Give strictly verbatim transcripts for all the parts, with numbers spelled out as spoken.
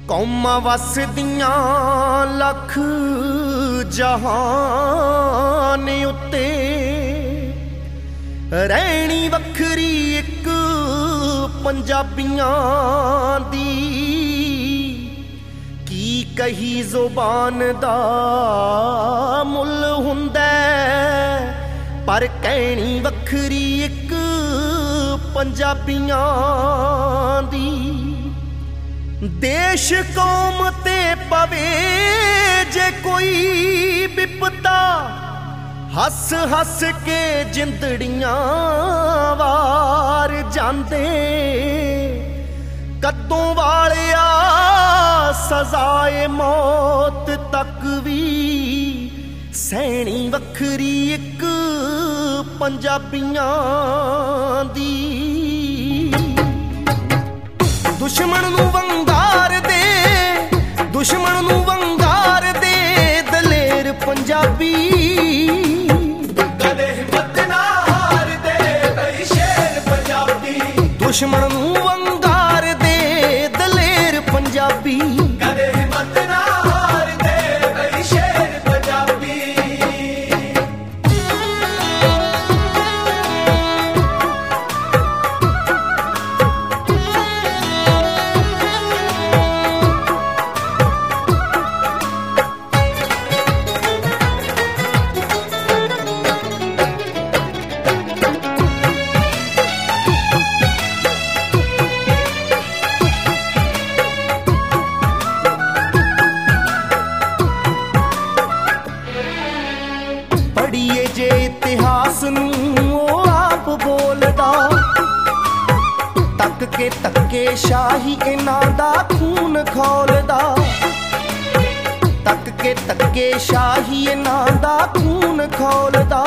ਕੌਮਾਂ ਵਸਦੀਆਂ ਲੱਖ ਜਹਾਨ ਉੱਤੇ ਰਹਿਣੀ ਵੱਖਰੀ ਇੱਕ ਪੰਜਾਬੀਆਂ ਦੀ। ਕੀ ਕਹੀ ਜ਼ੁਬਾਨ ਦਾ ਮੁੱਲ ਹੁੰਦਾ ਪਰ ਕਹਿਣੀ ਵੱਖਰੀ ਇੱਕ ਪੰਜਾਬੀਆਂ ਦੀ। ਦੇਸ਼ ਕੌਮ ਤੇ ਪਵੇ ਜੇ ਕੋਈ ਵਿਪਤਾ ਹੱਸ ਹੱਸ ਕੇ ਜਿੰਦੜੀਆਂ ਵਾਰ ਜਾਂਦੇ। ਕਦੋਂ ਵਾਲਿਆ ਸਜ਼ਾਏ ਮੌਤ ਤੱਕ ਵੀ ਸਹਿਣੀ ਵੱਖਰੀ ਇੱਕ ਪੰਜਾਬੀਆਂ ਦੀ। ਦੁਸ਼ਮਣ ਨੂੰ ਵੰਗਾਰ ਦੇ ਦੁਸ਼ਮਣ ਨੂੰ ਵੰਗਾਰ ਦੇ ਦਲੇਰ ਪੰਜਾਬੀ। ਕਦੇ ਹਿੰਮਤ ਨਾ ਹਾਰਦੇ ਬਈ ਸ਼ੇਰ ਪੰਜਾਬੀ। ਦੁਸ਼ਮਣ ਨੂੰ ਵੰਗਾਰ ਦੇ ਦਲੇਰ ਪੰਜਾਬੀ। ਕਦੇ ਹਿੰਮਤ ਨਾ ਹਾਰਦੇ ਬਈ ਸ਼ੇਰ ਪੰਜਾਬੀ। ਪੜੀਏ ਜੇ ਇਤਿਹਾਸ ਨੂੰ ਉਹ ਆਪ ਬੋਲਦਾ। ਤੱਕ ਕੇ ਧੱਕੇ ਸ਼ਾਹੀ ਇਹਨਾਂ ਦਾ ਖੂਨ ਖੋਲਦਾ। ਤੱਕ ਕੇ ਧੱਕੇ ਸ਼ਾਹੀ ਇਹਨਾਂ ਦਾ ਖੂਨ ਖੋਲਦਾ।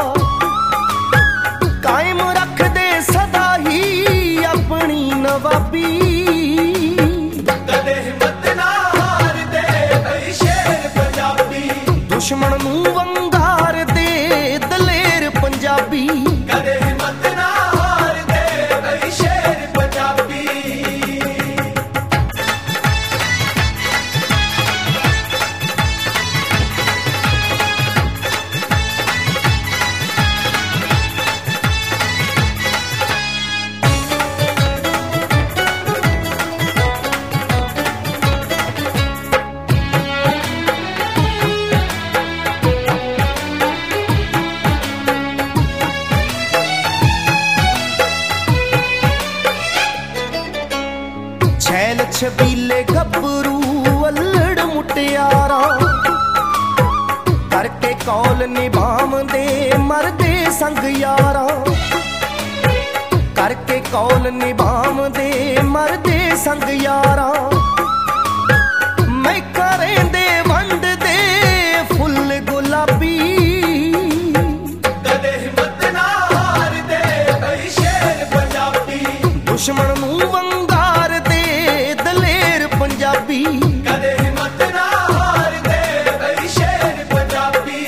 ਕਾਇਮ ਰੱਖਦੇ ਸਦਾ ਹੀ ਆਪਣੀ ਨਵਾਬੀ। ਕਦੇ ਹਿੰਮਤ ਨਾ ਹਾਰਦੇ ਬਈ ਸ਼ੇਰ ਪੰਜਾਬੀ। ਦੁਸ਼ਮਣ ਨੂੰ ਵੰਗਾਰ ਦੇ ਦਲੇਰ ਪੰਜਾਬੀ। ਕਦੇ ਹਿੰਮਤ ਨਾ ਹਾਰਦੇ ਬਈ ਸ਼ੇਰ ਪੰਜਾਬੀ। छैल छबीले गबरू अल्लड़ मुटियारा करके कौल निभाम दे मरदे संग यारा। करके कौल निभाम दे मरदे संग यारा। मैं करें दे वंड दे फुल गुलाबी। कदे हिम्मत ना हारदे बई शेर पंजाबी। दुश्मन नूं वंगार दे दलेर पंजाबी। कदे हिम्मत ना हारदे बई शेर पंजाबी।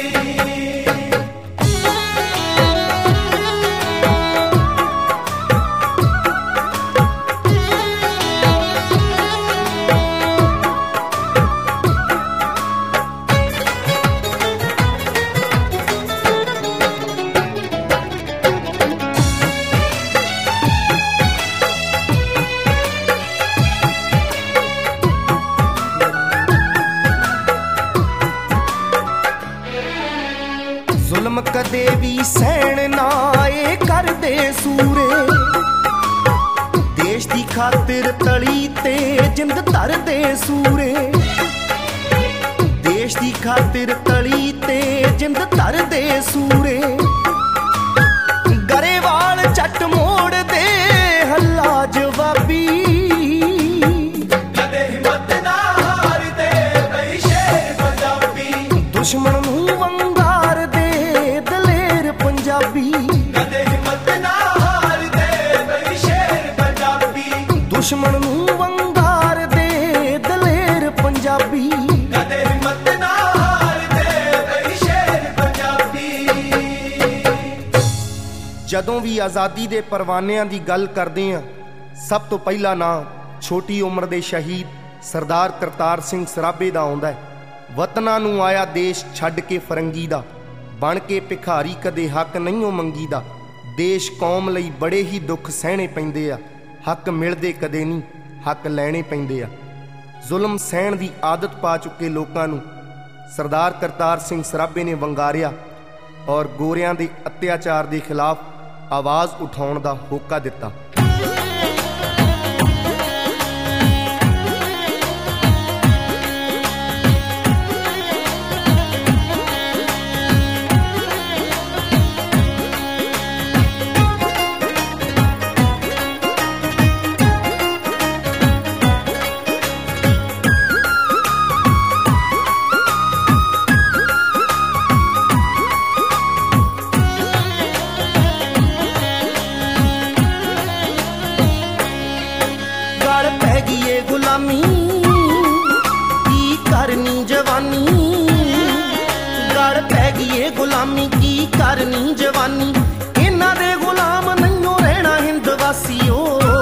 जुल्म कदे भी सहन ना ए करदे सूरे। देश दी खातिर तली ते जिंद धरदे सूरे। देश दी खातिर तली ते जिंद धरदे सूरे। गरेवाल चट मोड़ दे हल्ला जवाबी। कदे हिम्मत ना हारदे बई शेर पंजाबी। दुश्मन नूं वंगार दे दलेर पंजाबी। कदे हिम्मत ना हारदे बई शेर पंजाबी। दुश्मन नूं वंगार दे दलेर पंजाबी। कदे हिम्मत ना हारदे बई शेर पंजाबी। ਜਦੋਂ ਵੀ ਆਜ਼ਾਦੀ ਦੇ ਪਰਵਾਨਿਆਂ ਦੀ ਗੱਲ ਕਰਦੇ ਹਾਂ, ਸਭ ਤੋਂ ਪਹਿਲਾ ਨਾਂ ਛੋਟੀ ਉਮਰ ਦੇ ਸ਼ਹੀਦ ਸਰਦਾਰ ਕਰਤਾਰ ਸਿੰਘ ਸਰਾਭੇ ਦਾ ਆਉਂਦਾ, ਵਤਨਾਂ ਨੂੰ ਆਇਆ ਦੇਸ਼ ਛੱਡ ਕੇ ਫਰੰਗੀ ਦਾ, ਬਣ ਕੇ ਭਿਖਾਰੀ ਕਦੇ ਹੱਕ ਨਹੀਂ ਉਹ ਮੰਗੀ ਦਾ। ਦੇਸ਼ ਕੌਮ ਲਈ ਬੜੇ ਹੀ ਦੁੱਖ ਸਹਿਣੇ ਪੈਂਦੇ ਆ, ਹੱਕ ਮਿਲਦੇ ਕਦੇ ਨਹੀਂ, ਹੱਕ ਲੈਣੇ ਪੈਂਦੇ ਆ। ਜ਼ੁਲਮ ਸਹਿਣ ਦੀ ਆਦਤ ਪਾ ਚੁੱਕੇ ਲੋਕਾਂ ਨੂੰ ਸਰਦਾਰ ਕਰਤਾਰ ਸਿੰਘ ਸਰਾਭੇ ਨੇ ਵੰਗਾਰਿਆ ਔਰ ਗੋਰਿਆਂ ਦੇ ਅਤਿਆਚਾਰ ਦੇ ਖਿਲਾਫ ਆਵਾਜ਼ ਉਠਾਉਣ ਦਾ ਹੋਕਾ ਦਿੱਤਾ। ਕੀ ਕਰਨੀ ਜਵਾਨੀ, ਗੜ ਪੈ ਗਈ ਏ ਗੁਲਾਮੀ, ਕੀ ਕਰਨੀ ਜਵਾਨੀ। ਇਹਨਾਂ ਦੇ ਗੁਲਾਮ ਨਹੀਂਓ ਰਹਿਣਾ ਹਿੰਦ ਵਾਸੀਓ।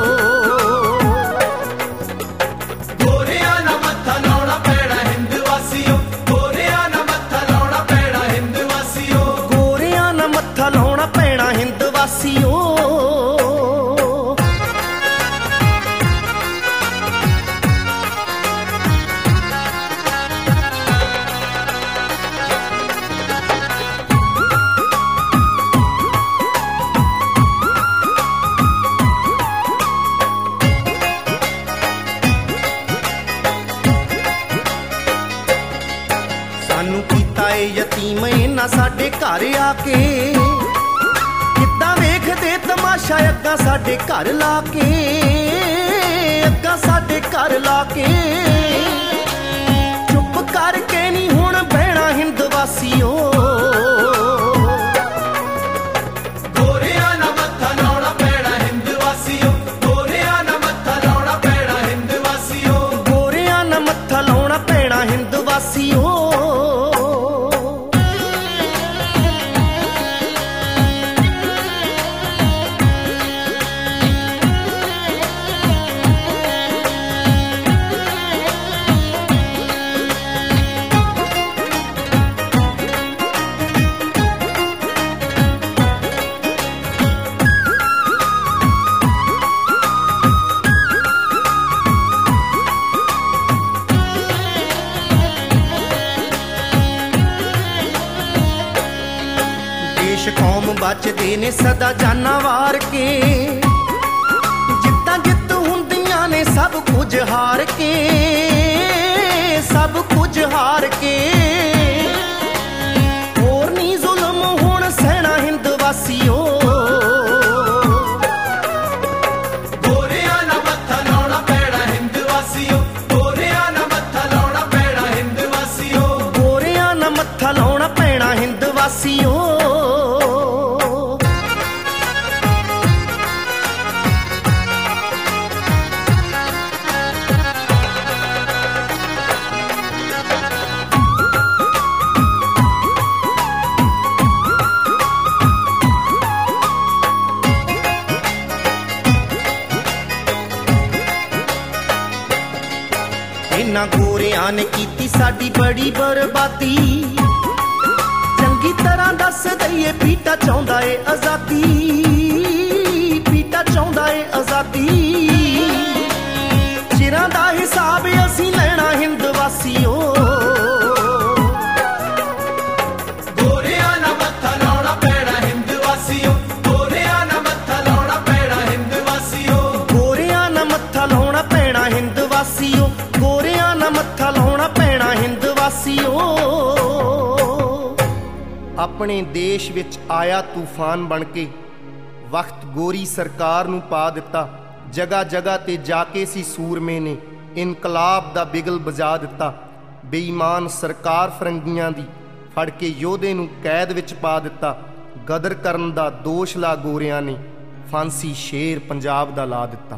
ਗੋਰਿਆਂ ਨਾ ਮੱਥਾ ਲਾਉਣਾ ਪੈਣਾ ਹਿੰਦ ਵਾਸੀਓ, ਗੋਰਿਆਂ ਨਾ ਮੱਥਾ ਲਾਉਣਾ ਪੈਣਾ ਹਿੰਦ ਵਾਸੀਓ, ਗੋਰਿਆਂ ਨਾ ਮੱਥਾ ਲਾਉਣਾ ਪੈਣਾ ਹਿੰਦ ਵਾਸੀਓ। ਸਾਨੂੰ ਕੀਤਾ ਏ ਯਤੀਮ ਇਹਨਾਂ ਸਾਡੇ ਘਰ ਆ ਕੇ, ਕਿੱਦਾਂ ਵੇਖਦੇ ਤਮਾਸ਼ਾ ਅੱਗਾ ਸਾਡੇ ਘਰ ਲਾ ਕੇ, ਅੱਗਾ ਸਾਡੇ ਘਰ ਲਾ ਕੇ। ਚੁੱਪ ਕਰਕੇ ਨਹੀਂ ਹੁਣ ਬਹਿਣਾ ਹਿੰਦ ਵਾਸੀਓ। ਗੋਰਿਆਂ ਨਾ ਮੱਥਾ ਲਾਉਣਾ ਪੈਣਾ ਹਿੰਦ ਵਾਸੀਓ, ਗੋਰਿਆਂ ਨਾ ਮੱਥਾ ਲਾਉਣਾ ਪੈਣਾ ਹਿੰਦ ਵਾਸੀਓ, ਗੋਰਿਆਂ ਨਾ ਮੱਥਾ ਲਾਉਣਾ ਪੈਣਾ ਹਿੰਦ ਵਾਸੀਓ। ਦੇਸ਼ ਕੌਮ ਬਚਦੇ ਨੇ ਸਦਾ ਜਾਨਾਂ ਵਾਰ ਕੇ, ਜਿੱਤਾਂ ਜਿੱਤ ਹੁੰਦੀਆਂ ਨੇ ਸਭ ਕੁਝ ਹਾਰ ਕੇ, ਸਭ ਕੁਝ ਹਾਰ ਕੇ। ਹੋਰ ਨੀ ਜ਼ੁਲਮ ਹੁਣ ਸਹਿਣਾ ਹਿੰਦ ਵਾਸੀਓ। ਗੋਰਿਆਂ ਨਾ ਮੱਥਾ ਲਾਉਣਾ ਪੈਣਾ ਹਿੰਦ ਵਾਸੀਓ, ਗੋਰਿਆਂ ਨਾ ਮੱਥਾ ਲਾਉਣਾ ਪੈਣਾ ਹਿੰਦ ਵਾਸੀਓ, ਗੋਰਿਆਂ ਨਾ ਮੱਥਾ ਲਾਉਣਾ ਪੈਣਾ ਹਿੰਦ ਵਾਸੀਓ। ਇਹਨਾਂ ਗੋਰਿਆਂ ਨੇ ਕੀਤੀ ਸਾਡੀ ਬੜੀ ਬਰਬਾਦੀ, ਚੰਗੀ ਤਰ੍ਹਾਂ ਦੱਸ ਦਈਏ ਪੀਟਾ ਚਾਹੁੰਦਾ ਏ ਆਜ਼ਾਦੀ, ਪੀਟਾ ਚਾਹੁੰਦਾ ਏ ਆਜ਼ਾਦੀ। ਚਿਰਾਂ ਦਾ ਹਿਸਾਬ ਅਸੀਂ ਲੈਣਾ ਹਿੰਦ ਵਾਸੀਓ। ਗੋਰਿਆਂ ਨਾ ਮੱਥਾ ਲਾਉਣਾ ਪੈਣਾ ਹਿੰਦ ਵਾਸੀਓ, ਗੋਰਿਆਂ ਨਾ ਮੱਥਾ ਲਾਉਣਾ ਪੈਣਾ ਹਿੰਦ ਵਾਸੀਓ, ਗੋਰਿਆਂ ਨਾ ਮੱਥਾ ਲਾਉਣਾ ਪੈਣਾ ਹਿੰਦ ਵਾਸੀਓ, ਗੋਰਿਆਂ ਨਾ ਮੱਥਾ ਲਾਉਣਾ ਪੈਣਾ ਹਿੰਦ ਵਾਸੀਓ। ਆਪਣੇ ਦੇਸ਼ ਵਿੱਚ ਆਇਆ ਤੂਫਾਨ ਬਣ ਕੇ, ਵਕਤ ਗੋਰੀ ਸਰਕਾਰ ਨੂੰ ਪਾ ਦਿੱਤਾ। ਜਗ੍ਹਾ ਜਗ੍ਹਾ ਤੇ ਜਾ ਕੇ ਸੀ ਸੂਰਮੇ ਨੇ ਇਨਕਲਾਬ ਦਾ ਬਿਗਲ ਵਜਾ ਦਿੱਤਾ। ਬੇਈਮਾਨ ਸਰਕਾਰ ਫਰੰਗੀਆਂ ਦੀ ਫੜ ਕੇ ਯੋਧੇ ਨੂੰ ਕੈਦ ਵਿੱਚ ਪਾ ਦਿੱਤਾ। ਗਦਰ ਕਰਨ ਦਾ ਦੋਸ਼ ਲਾ ਗੋਰਿਆਂ ਨੇ, ਫਾਂਸੀ ਸ਼ੇਰ ਪੰਜਾਬ ਦਾ ਲਾ ਦਿੱਤਾ।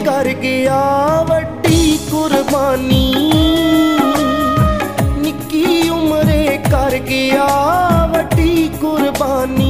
कर गया वड्डी कुर्बानी, निक्की उम्रे कर गया वड्डी कुर्बानी।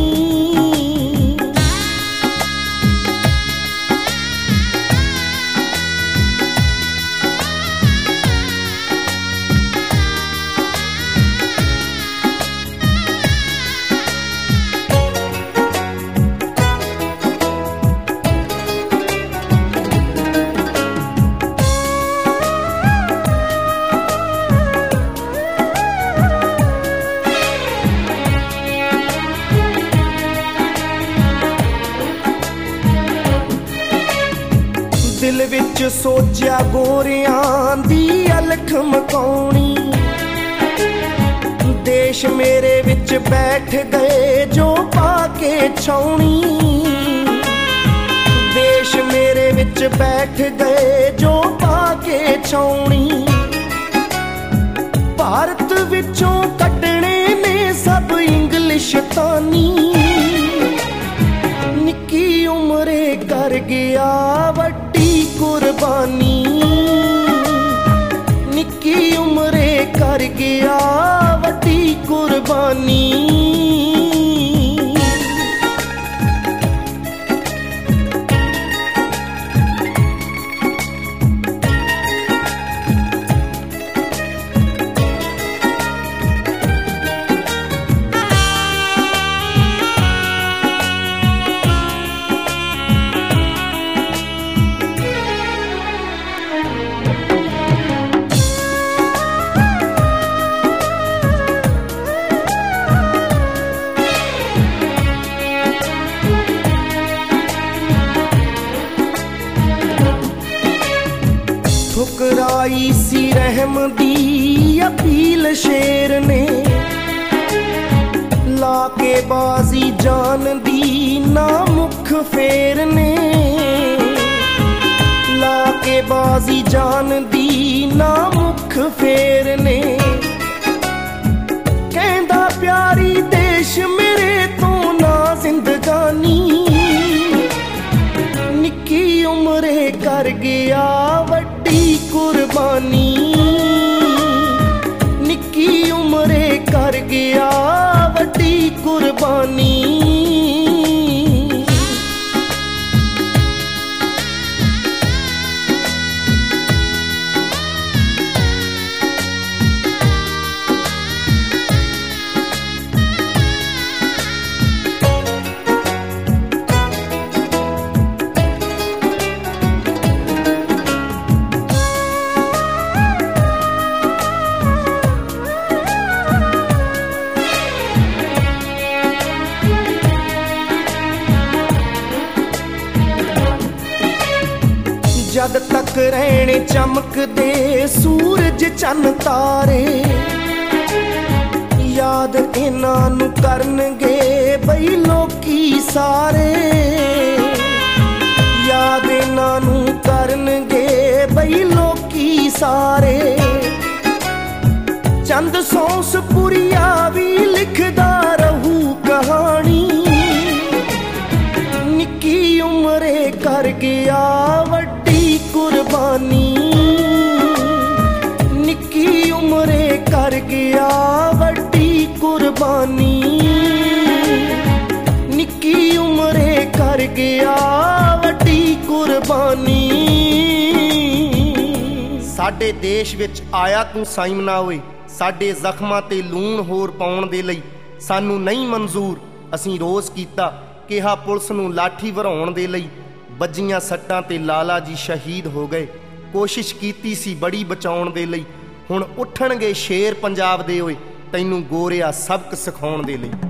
दिल विच सोचिया गोरियां दी अलख मकाउणी, देश मेरे विच बैठ गए जो पाके छाउणी, देश मेरे विच बैठ गए जो पाके छाउणी। भारत विचों कटने ने सब इंग्लिश तानी, निक्की उम्रे कर गया वड्डी कुर्बानी, निक्की उम्रे कर गया वड्डी कुर्बानी। ठुकराई सी रहम दी अपील शेर ने, लाके बाजी जान दी ना मुख फेर ने, लाके बाजी जान दी ना मुख फेर ने। कहंदा प्यारी देश मेरे तो ना जिंदगानी, निक्की उम्रे कर गया वड्डी कुर्बानी, निक्की उम्रे कर गया वड्डी कुर्बानी। जद तक रहने चमकदे सूरज चन्न तारे, याद इन्हां नूं करनगे बई लोकी सारे, याद इन्हां नूं करनगे बई लोकी सारे। चंद सौंसपुरिया भी लिखदा रहू कहानी, निक्की उम्रे कर गया वड्डी कुर्बानी, निक्की उम्रे कर गया वड्डी कुर्बानी, निक्की उम्रे कर गया वड्डी कुर्बानी। साडे देश विच आया तू साइमना होए, साडे जख्मां ते लूण होर पाउण दे लई सानू नहीं मंजूर। असीं रोज़ कीता किहा पुलिस नूं लाठी वराउण दे लई, बजियां सट्टां ते लाला जी शहीद हो गए। कोशिश कीती सी बड़ी बचाउण दे लई, हुण उठणगे शेर पंजाब दे होए, तैनूं गोरिया सबक सिखाउण दे लई।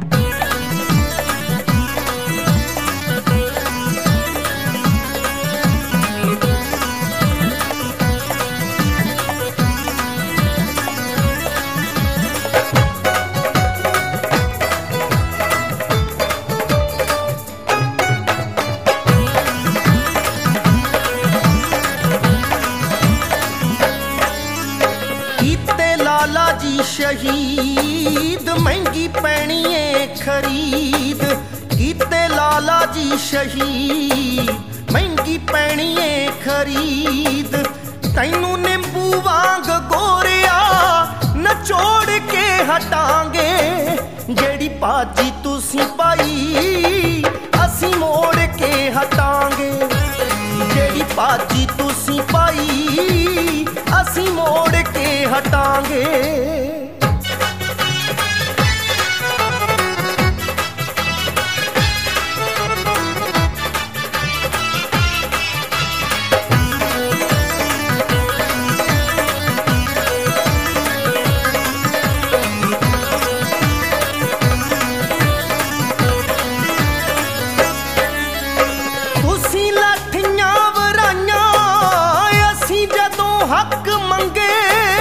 लाला जी शहीद महंगी पैनी है खरीद, कीते लाला जी शहीद महंगी पैनी है खरीद तैनू नींबू वांग गोरिया नचोड़ के हटांगे जेड़ी भाजी तुसी पाई असी मोड़ के हटांगे जेड़ी भाजी तुसी पाई असी मोड़ के हटांगे हक मंगे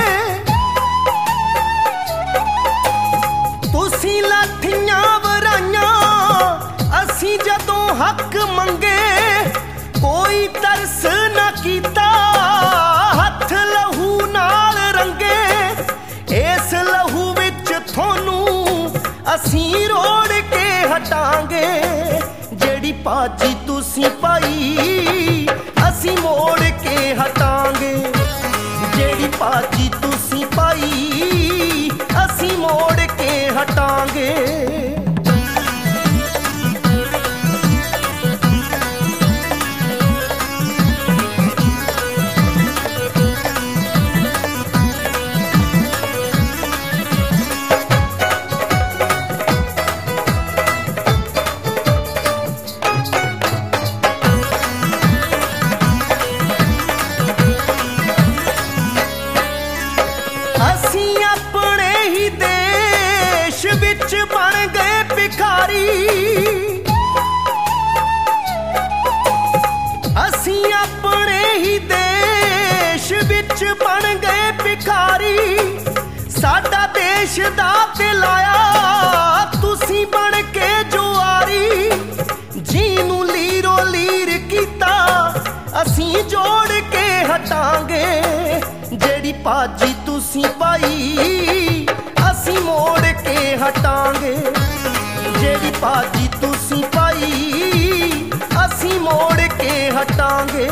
तुसी लाठियां वराइयां असी जदों हक मंगे कोई तरस ना कीता हथ लहू नाल रंगे इस लहू विच थोनू असी रोड़ के हटांगे जेड़ी भाजी तुसी पाई असी मोड़ के हटांगे जेड़ी भाजी तुसी पाई असी मोड़ के हटांगे विच बन गए भिखारी असी अपने ही देश विच बन गए भिखारी साडा देश दा दिलाया तुसी बन के जुआरी जीनू लीरो लीर कीता असी जोड़ के हटांगे जेड़ी भाजी तुसी पाई असी मोड़ के हटांगे जेड़ी भाजी तुसी पाई असी मोड़ के हटांगे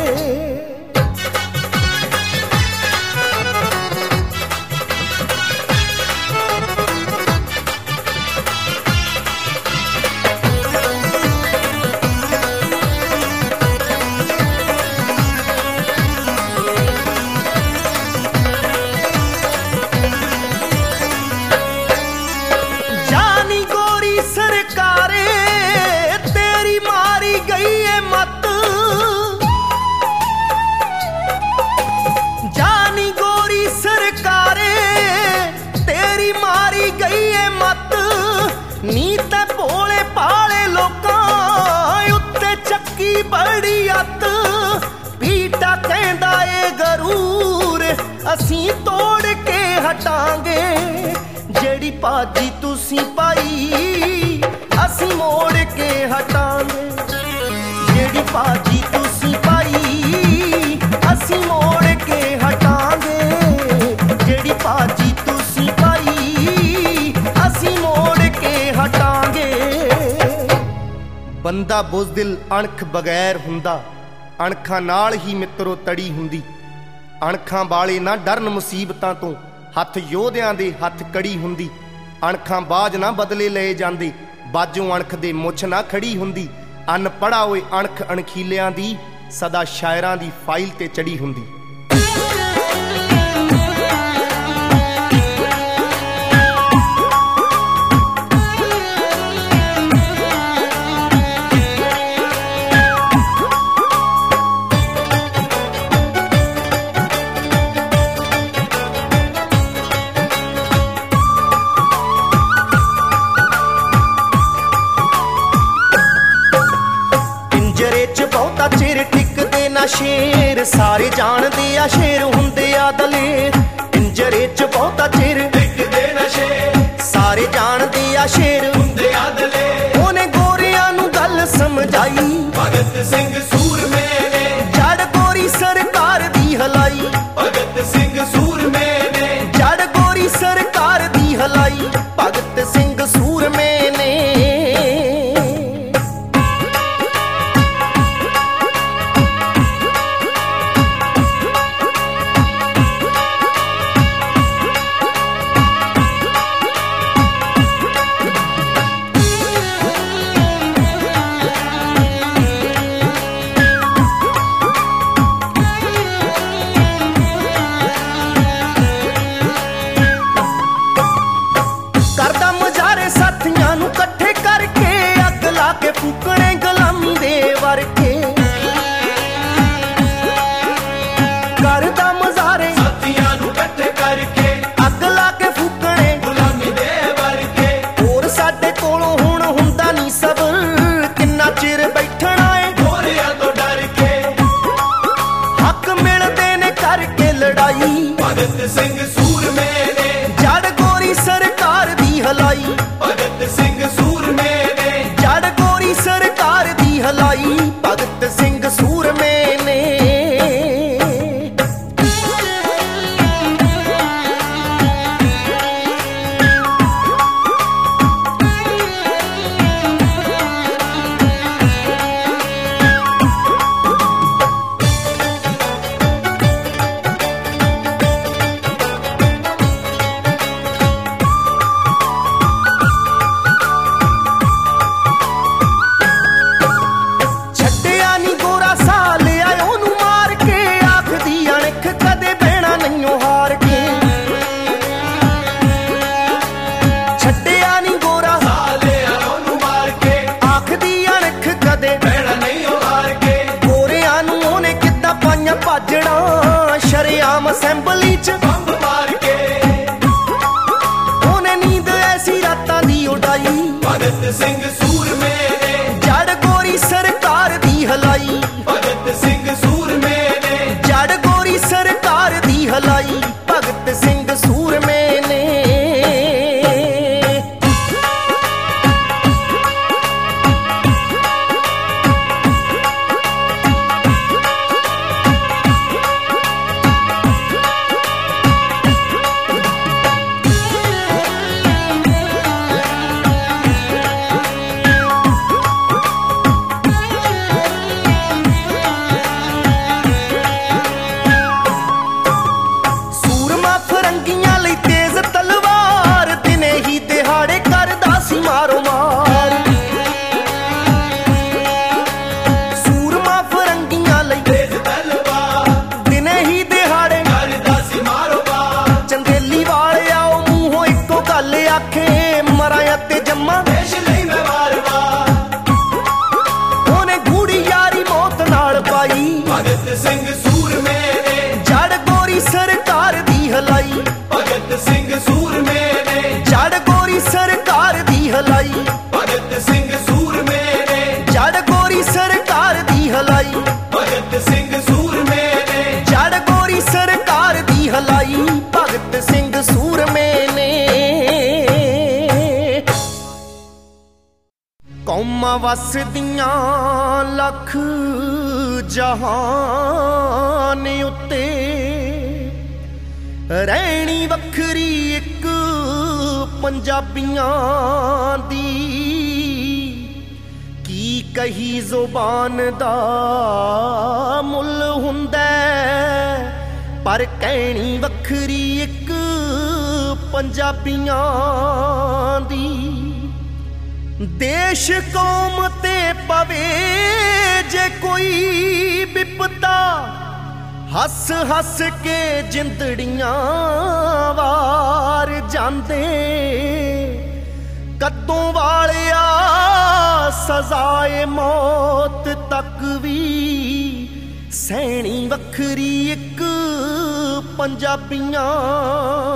नीत भोले पाले लोकां उत्ते चक्की बड़ी अत पीटा कहंदा ए गरूर असी तोड़ के हटांगे जेड़ी भाजी तुसी पाई असी मोड़ के हटांगे जेड़ी भाजी तुसी पाई असी मोड़ के हटांगे जेड़ी भाजी तुसी पाई असी मोड़ के हटांगे बंदा बुज़दिल अणख बगैर हुंदा अणखां नाल ही मित्रो तड़ी हुंदी अणखां वाले ना डरन मुसीबतां तो हथ योधियां दे हथ कड़ी हुंदी अणखां बाज ना बदले लए जांदे बाजों अणख दे मुछ ना खड़ी हुंदी अनपढ़ा होए अणख अणखीलियां दी सदा शायरां दी फाइल ते चढ़ी हुंदी चिर टिकदे ना शेर सारे जानदे आ शेर हुंदे आ दलेर पिंजरे च बहुता चिर टिकदे ना शेर सारे जानदे आ शेर हुंदे आ दलेर ओने गोरियां नू गल समझाई भगत सिंह सूरमे ने जड़ गोरी सरकार दी हलाई भगत सिंह सूरमे ने जड़ गोरी सरकार दी हलाई भगत सिंह सूरमे ने ਭਗਤ ਸਿੰਘ ਸੂਰਮੇ ਨੇ ਜੜ ਗੋਰੀ ਸਰਕਾਰ ਦੀ ਹਲਾਈ ਭਗਤ ਸਿੰਘ ਸੂਰਮੇ ਨੇ ਜੜ ਗੋਰੀ ਸਰਕਾਰ ਦੀ ਹਲਾਈ ਭਗਤ ਸਿੰਘ ਸੂਰਮੇ ਨੇ ਸ਼ਰਿਆਮ ਅਸੈਂਬਲੀ ਚ ਬੰਬ ਮਾਰ ਕੇ ਉਹਨੇ ਨੀਂਦ ਐਸੀ ਰਾਤਾਂ ਦੀ ਉਡਾਈ ਭਗਤ ਸਿੰਘ ਸੂਰਮੇ ਨੇ ਜੜ ਗੋਰੀ ਸਰਕਾਰ ਦੀ ਹਲਾਈ ਭਗਤ ਸਿੰਘ ਸੂਰਮੇ ਨੇ ਜੜ ਗੋਰੀ ਸਰਕਾਰ ਦੀ ਹਲਾਈ ਭਗਤ ਸਿੰਘ ਸੂਰਮੇ ਨੇ ਭਗਤ ਸਿੰਘ ਸੂਰਮੇ ਨੇ ਜੜ ਗੋਰੀ ਸਰਕਾਰ ਦੀ ਹਲਾਈ ਭਗਤ ਸਿੰਘ ਸੂਰਮੇ ਨੇ ਜੜ ਗੋਰੀ ਸਰਕਾਰ ਦੀ ਹਲਾਈ ਭਗਤ ਸਿੰਘ ਸੂਰਮੇ ਨੇ ਜੜ ਗੋਰੀ ਸਰਕਾਰ ਦੀ ਹਲਾਈ ਭਗਤ ਸਿੰਘ ਸੂਰਮੇ ਨੇ ਜੜ ਗੋਰੀ ਸਰਕਾਰ ਦੀ ਹਲਾਈ ਭਗਤ ਸਿੰਘ ਸੂਰਮੇ ਨੇ ਕੌਮਾਂ ਵਸਦੀਆਂ ਲੱਖ ਜਹਾਨ ਉੱਤੇ ਰਹਿਣੀ ਵੱਖਰੀ ਇੱਕ ਪੰਜਾਬੀਆਂ ਦੀ ਕੀ ਕਹੀ ਜ਼ੁਬਾਨ ਦਾ ਮੁੱਲ ਹੁੰਦਾ ਪਰ ਕਹਿਣੀ ਵੱਖਰੀ ਇੱਕ ਪੰਜਾਬੀਆਂ ਦੀ ਦੇਸ਼ ਕੌਮ ਤੇ ਪਵੇ ਜੇ ਕੋਈ ਵਿਪਤਾ ਹੱਸ ਹੱਸ ਕੇ ਜਿੰਦੜੀਆਂ ਵਾਰ ਜਾਂਦੇ ਕਦੋਂ ਵਾਲਿਆ ਸਜ਼ਾਏ ਮੌਤ ਤੱਕ ਵੀ ਸਹਿਣੀ ਵੱਖਰੀ ਇੱਕ ਪੰਜਾਬੀਆਂ